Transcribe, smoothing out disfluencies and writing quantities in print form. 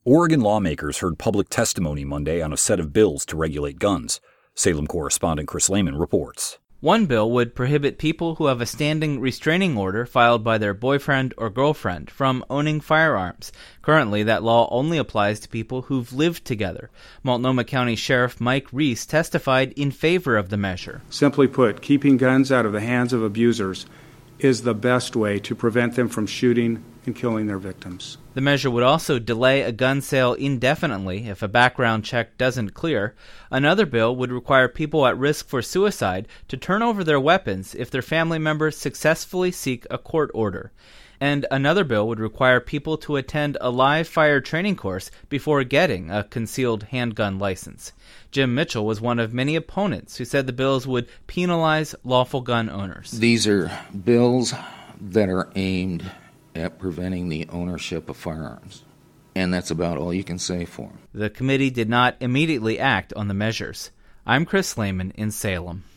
Oregon lawmakers heard public testimony Monday on a set of bills to regulate guns. Salem correspondent Chris Lehman reports. One bill would prohibit people who have a standing restraining order filed by their boyfriend or girlfriend from owning firearms. Currently, that law only applies to people who've lived together. Multnomah County Sheriff Mike Reese testified in favor of the measure. Simply put, keeping guns out of the hands of abusers is the best way to prevent them from shooting and killing their victims. The measure would also delay a gun sale indefinitely if a background check doesn't clear. Another bill would require people at risk for suicide to turn over their weapons if their family members successfully seek a court order. And another bill would require people to attend a live fire training course before getting a concealed handgun license. Jim Mitchell was one of many opponents who said the bills would penalize lawful gun owners. These are bills that are aimed at preventing the ownership of firearms. And that's about all you can say for them. The committee did not immediately act on the measures. I'm Chris Lehman in Salem.